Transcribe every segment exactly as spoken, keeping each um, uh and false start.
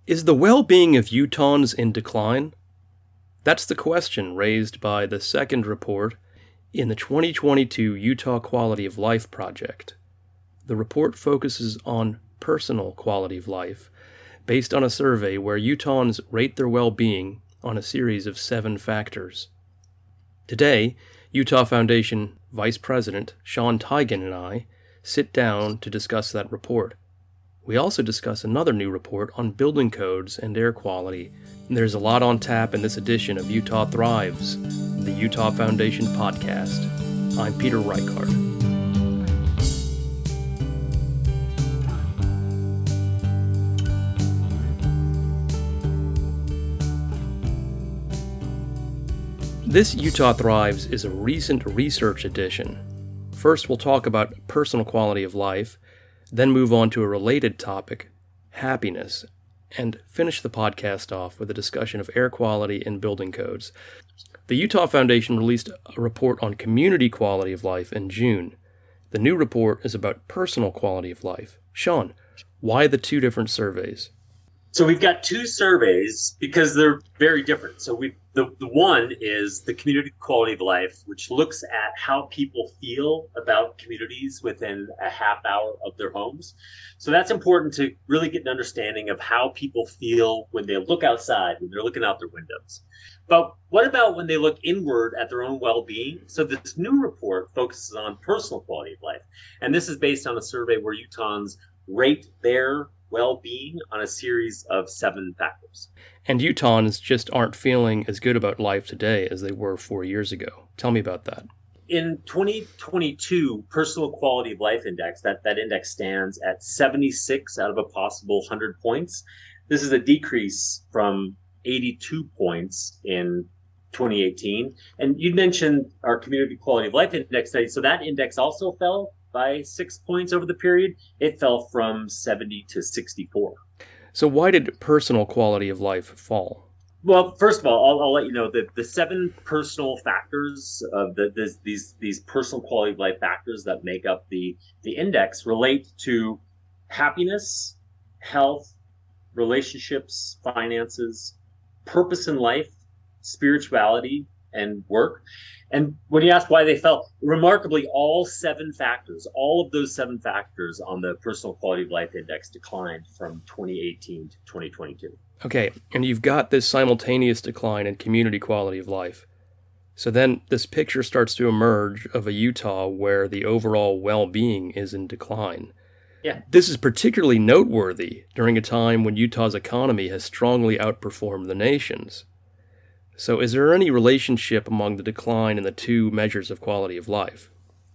Is the well-being of Utahns in decline? That's the question raised by the second report in the twenty twenty-two Utah Quality of Life Project. The report focuses on personal quality of life, based on a survey where Utahns rate their well-being on a series of seven factors. Today, Utah Foundation Vice President Sean Teigen and I sit down to discuss that report. We also discuss another new report on building codes and air quality. There's a lot on tap in this edition of Utah Thrives, the Utah Foundation podcast. I'm Peter Reichard. This Utah Thrives is a recent research edition. First, we'll talk about personal quality of life, then move on to a related topic, happiness, and finish the podcast off with a discussion of air quality and building codes. The Utah Foundation released a report on community quality of life in June. The new report is about personal quality of life. Sean, why the two different surveys? So we've got two surveys because they're very different. So we the, the one is the community quality of life, which looks at how people feel about communities within a half hour of their homes. So that's important to really get an understanding of how people feel when they look outside, when they're looking out their windows. But what about when they look inward at their own well-being? So this new report focuses on personal quality of life. And this is based on a survey where Utahns rate their well-being on a series of seven factors. And Utahns just aren't feeling as good about life today as they were four years ago. Tell me about that. In twenty twenty-two, Personal Quality of Life Index, that, that index stands at seventy-six out of a possible one hundred points. This is a decrease from eighty-two points in twenty eighteen. And you mentioned our Community Quality of Life Index study. So that index also fell by six points over the period. It fell from seventy to sixty-four. So why did personal quality of life fall? Well, first of all, I'll, I'll let you know that the seven personal factors of the this, these these personal quality of life factors that make up the the index relate to happiness, health, relationships, finances, purpose in life, spirituality, and work. And when you ask why they fell, remarkably, all seven factors, all of those seven factors on the Personal Quality of Life Index declined from twenty eighteen to twenty twenty-two. Okay, and you've got this simultaneous decline in community quality of life. So then this picture starts to emerge of a Utah where the overall well-being is in decline. Yeah. This is particularly noteworthy during a time when Utah's economy has strongly outperformed the nation's. So is there any relationship among the decline in the two measures of quality of life?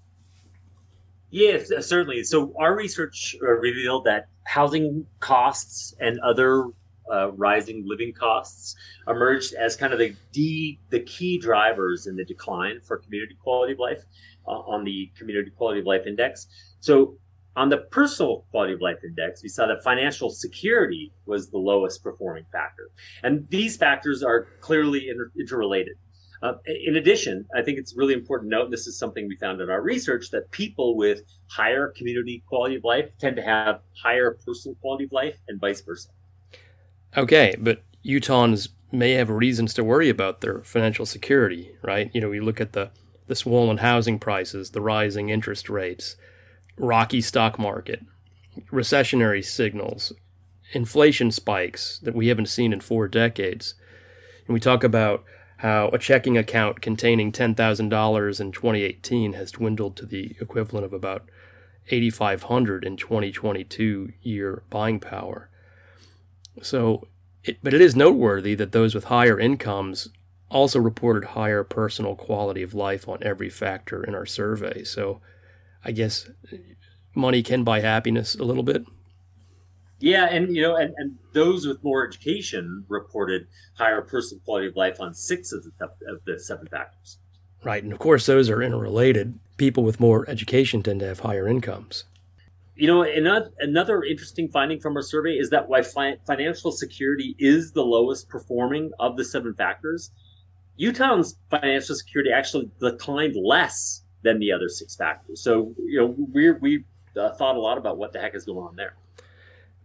Yes, certainly. So our research uh, revealed that housing costs and other uh, rising living costs emerged as kind of the, the the key drivers in the decline for community quality of life uh, on the Community Quality of Life Index. So on the Personal Quality of Life Index, we saw that financial security was the lowest performing factor. And these factors are clearly inter- interrelated. Uh, in addition, I think it's really important to note, and this is something we found in our research, that people with higher community quality of life tend to have higher personal quality of life and vice versa. Okay, but Utahns may have reasons to worry about their financial security, right? You know, we look at the, the swollen housing prices, the rising interest rates, rocky stock market, recessionary signals, inflation spikes that we haven't seen in four decades. And we talk about how a checking account containing ten thousand dollars in twenty eighteen has dwindled to the equivalent of about eight thousand five hundred dollars in twenty twenty-two year buying power. So, it, but it is noteworthy that those with higher incomes also reported higher personal quality of life on every factor in our survey. So, I guess money can buy happiness a little bit. Yeah, and you know, and, and those with more education reported higher personal quality of life on six of the, of the seven factors. Right, and of course those are interrelated. People with more education tend to have higher incomes. You know, another, another interesting finding from our survey is that while fi- financial security is the lowest performing of the seven factors, Utahns' financial security actually declined less than the other six factors. So, you know, we we uh, thought a lot about what the heck is going on there. But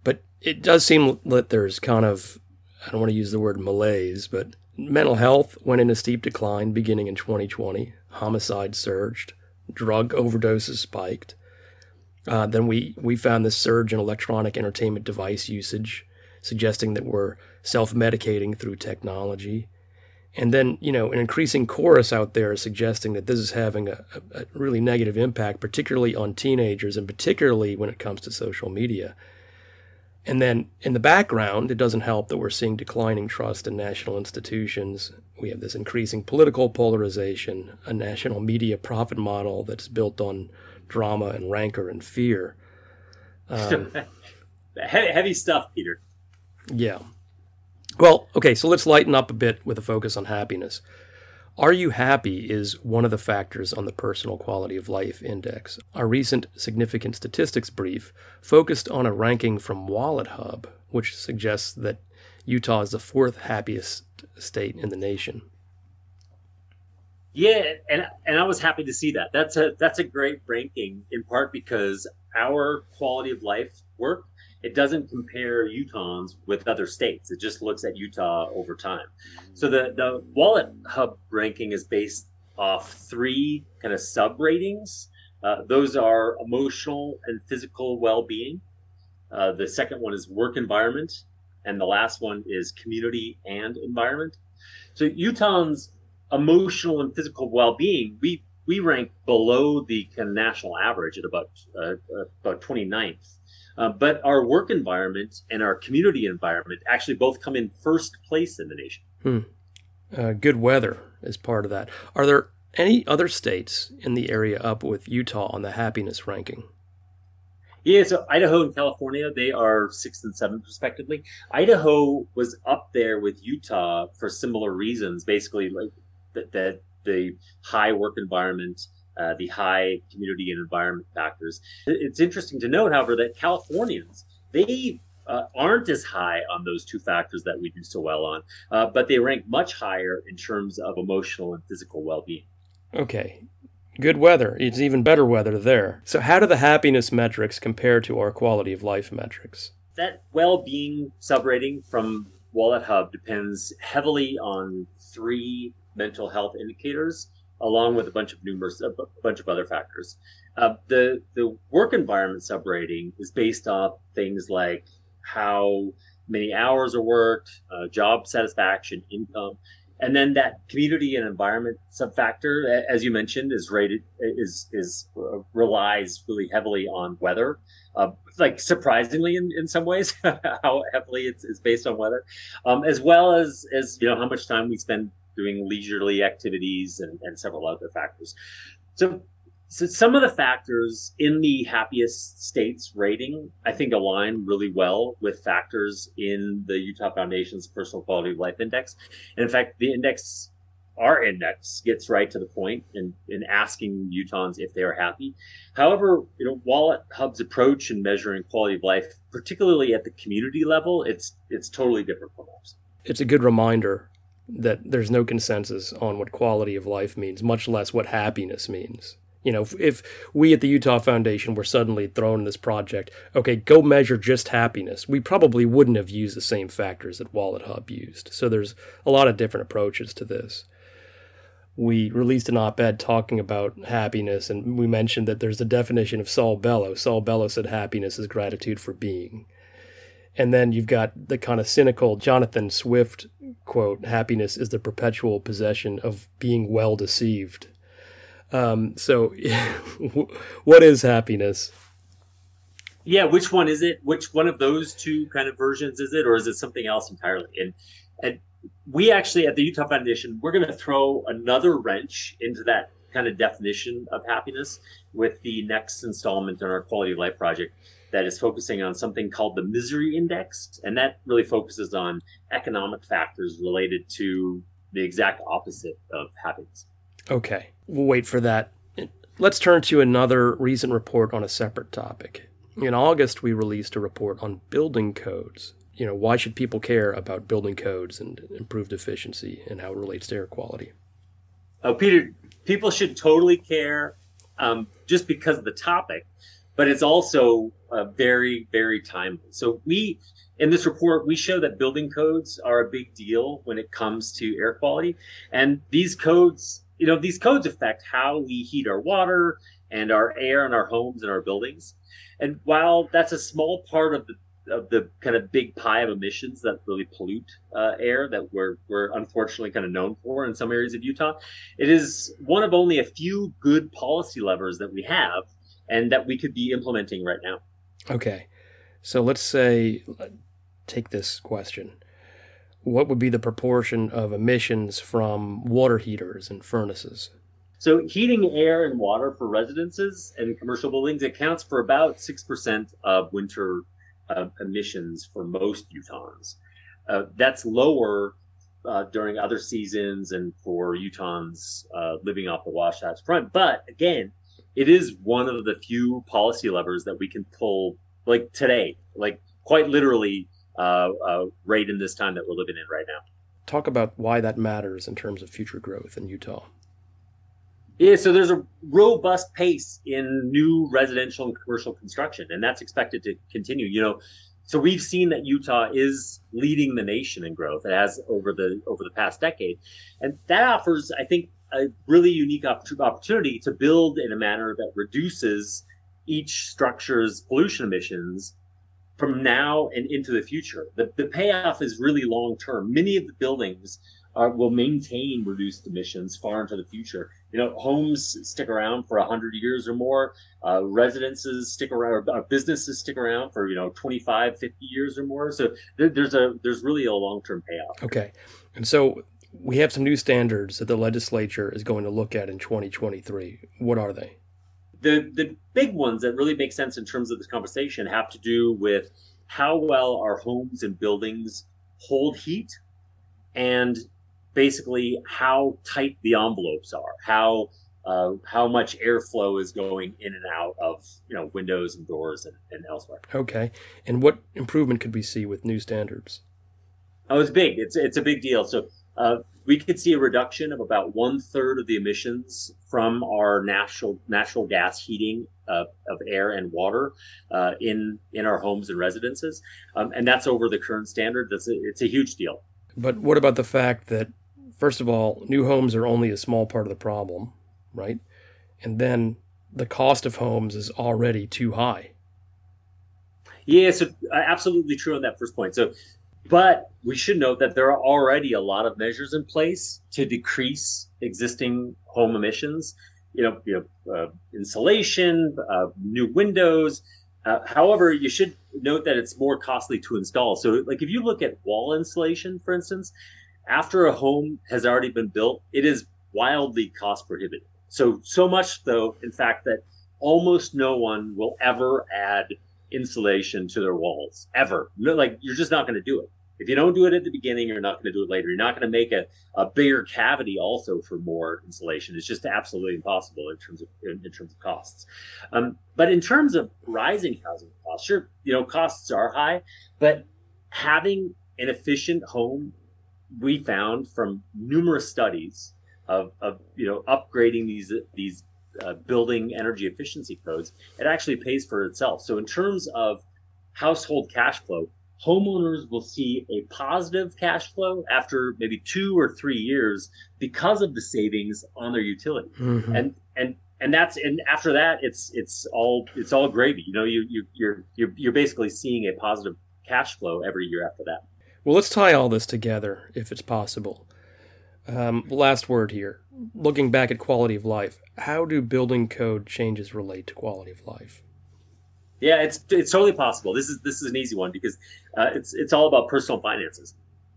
it does seem that there's kind of, I don't want to use the word malaise, but mental health went in a steep decline beginning in twenty twenty. Homicide surged, drug overdoses spiked. Uh, then we, we found this surge in electronic entertainment device usage, suggesting that we're self-medicating through technology. And then, you know, an increasing chorus out there is suggesting that this is having a, a really negative impact, particularly on teenagers, and particularly when it comes to social media. And then in the background, it doesn't help that we're seeing declining trust in national institutions. We have this increasing political polarization, a national media profit model that's built on drama and rancor and fear. Um, Heavy stuff, Peter. Yeah. Well, okay, so let's lighten up a bit with a focus on happiness. Are you happy is one of the factors on the Personal Quality of Life Index. Our recent significant statistics brief focused on a ranking from WalletHub, which suggests that Utah is the fourth happiest state in the nation. Yeah, and and I was happy to see that. That's a that's a great ranking, in part because our quality of life work, it doesn't compare Utahns with other states. It just looks at Utah over time. So the, the WalletHub ranking is based off three kind of sub ratings. Uh, those are emotional and physical well-being. Uh, the second one is work environment. And the last one is community and environment. So Utahns' emotional and physical well-being, we we rank below the kind of national average at about uh, about twenty-ninth. Uh, but our work environment and our community environment actually both come in first place in the nation. Hmm. Uh, good weather is part of that. Are there any other states in the area up with Utah on the happiness ranking? Yeah, so Idaho and California, they are sixth and seventh respectively. Idaho was up there with Utah for similar reasons, basically like that the, the high work environment, uh, the high community and environment factors. It's interesting to note, however, that Californians, they uh, aren't as high on those two factors that we do so well on, uh, but they rank much higher in terms of emotional and physical well-being. Okay. Good weather. It's even better weather there. So how do the happiness metrics compare to our quality of life metrics? That well-being subrating from WalletHub depends heavily on three mental health indicators, along with a bunch of numerous, a bunch of other factors. Uh, the the work environment subrating is based off things like how many hours are worked, uh, job satisfaction, income. And then that community and environment subfactor, as you mentioned, is rated is is uh, relies really heavily on weather. Uh, like surprisingly, in, in some ways, how heavily it's, it's based on weather, um, as well as as you know how much time we spend doing leisurely activities and, and several other factors. So, so some of the factors in the happiest states rating, I think, align really well with factors in the Utah Foundation's Personal Quality of Life Index. And in fact, the index, our index, gets right to the point in, in asking Utahns if they are happy. However, you know, WalletHub's approach in measuring quality of life, particularly at the community level, it's it's totally different from ours. It's a good reminder that there's no consensus on what quality of life means, much less what happiness means. You know, if, if we at the Utah Foundation were suddenly thrown in this project, okay, go measure just happiness, we probably wouldn't have used the same factors that WalletHub used. So there's a lot of different approaches to this. We released an op-ed talking about happiness, and we mentioned that there's a definition of Saul Bellow. Saul Bellow said happiness is gratitude for being. And then you've got the kind of cynical Jonathan Swift quote, happiness is the perpetual possession of being well deceived. Um, so what is happiness? Yeah, which one is it? Which one of those two kind of versions is it? Or is it something else entirely? And, and we actually, at the Utah Foundation, we're going to throw another wrench into that kind of definition of happiness with the next installment in our Quality of Life project that is focusing on something called the Misery Index. And that really focuses on economic factors related to the exact opposite of happiness. Okay, we'll wait for that. Let's turn to another recent report on a separate topic. In August, we released a report on building codes. You know, why should people care about building codes and improved efficiency and how it relates to air quality? Oh, Peter, people should totally care um, just because of the topic. but it's also uh, very, very timely. So we, in this report, we show that building codes are a big deal when it comes to air quality. And these codes, you know, these codes affect how we heat our water and our air in our homes and our buildings. And while that's a small part of the of the kind of big pie of emissions that really pollute uh, air that we're we're unfortunately kind of known for in some areas of Utah, it is one of only a few good policy levers that we have and that we could be implementing right now. Okay, so let's say, take this question. What would be the proportion of emissions from water heaters and furnaces? So heating air and water for residences and commercial buildings accounts for about six percent of winter uh, emissions for most Utahns. Uh, that's lower uh, during other seasons and for Utahns uh, living off the Wasatch Front. But again, it is one of the few policy levers that we can pull, like today, like quite literally, uh, uh, right in this time that we're living in right now. Talk about why that matters in terms of future growth in Utah. Yeah, so there's a robust pace in new residential and commercial construction, and that's expected to continue. You know, so we've seen that Utah is leading the nation in growth. It has over the over the past decade, and that offers, I think, a really unique opportunity to build in a manner that reduces each structure's pollution emissions from now and into the future. The, the payoff is really long term. Many of the buildings are, will maintain reduced emissions far into the future. You know, homes stick around for one hundred years or more. Uh, residences stick around, or businesses stick around for, you know, twenty-five, fifty years or more. So there, there's a there's really a long-term payoff. Okay. And so we have some new standards that the legislature is going to look at in twenty twenty-three. What are they? The the big ones that really make sense in terms of this conversation have to do with how well our homes and buildings hold heat, and basically how tight the envelopes are, how uh, how much airflow is going in and out of, you know, windows and doors and, and elsewhere. Okay. And what improvement could we see with new standards? Oh, it's big. It's it's a big deal. So uh, we could see a reduction of about one third of the emissions from our natural natural gas heating uh, of air and water uh, in in our homes and residences, um, and that's over the current standard. That's a, it's a huge deal. But what about the fact that, first of all, new homes are only a small part of the problem, right? And then the cost of homes is already too high. Yeah, so uh, absolutely true on that first point. So, but we should note that there are already a lot of measures in place to decrease existing home emissions. You know, you know, uh, insulation, uh, new windows. Uh, however, you should note that it's more costly to install. So, like if you look at wall insulation, for instance, after a home has already been built, it is wildly cost prohibitive. So, so much though, in fact, that almost no one will ever add insulation to their walls, ever. No, like you're just not going to do it. If you don't do it at the beginning, you're not going to do it later. You're not going to make a, a bigger cavity also for more insulation. It's just absolutely impossible in terms of in, in terms of costs. Um, but in terms of rising housing costs, sure, you know, costs are high, but having an efficient home, we found from numerous studies of, of you know, upgrading these these uh, building energy efficiency codes, it actually pays for itself. So in terms of household cash flow, homeowners will see a positive cash flow after maybe two or three years because of the savings on their utility. Mm-hmm. And and and that's and after that, it's it's all it's all gravy. You know, you you you're you're you're basically seeing a positive cash flow every year after that. Well, let's tie all this together if it's possible. Um, last word here. Looking back at quality of life, how do building code changes relate to quality of life? Yeah, it's it's totally possible. This is this is an easy one because uh, it's it's all about personal finances.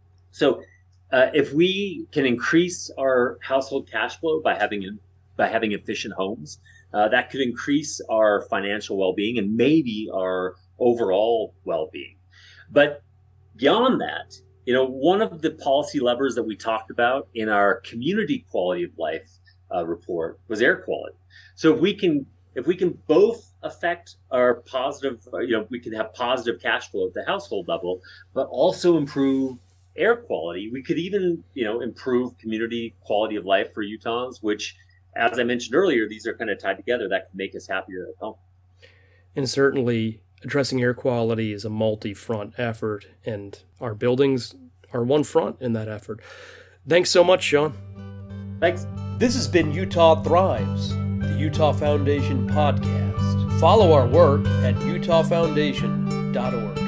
So uh, if we can increase our household cash flow by having by having efficient homes, uh, that could increase our financial well-being and maybe our overall well-being. But beyond that, you know, one of the policy levers that we talked about in our community quality of life uh, report was air quality. So if we can if we can both affect our positive, you know, we can have positive cash flow at the household level, but also improve air quality. We could even, you know, improve community quality of life for Utahns, which, as I mentioned earlier, these are kind of tied together. That can make us happier at home. And certainly addressing air quality is a multi-front effort, and our buildings are one front in that effort. Thanks so much, Sean. Thanks. This has been Utah Thrives, the Utah Foundation podcast. Follow our work at utah foundation dot org.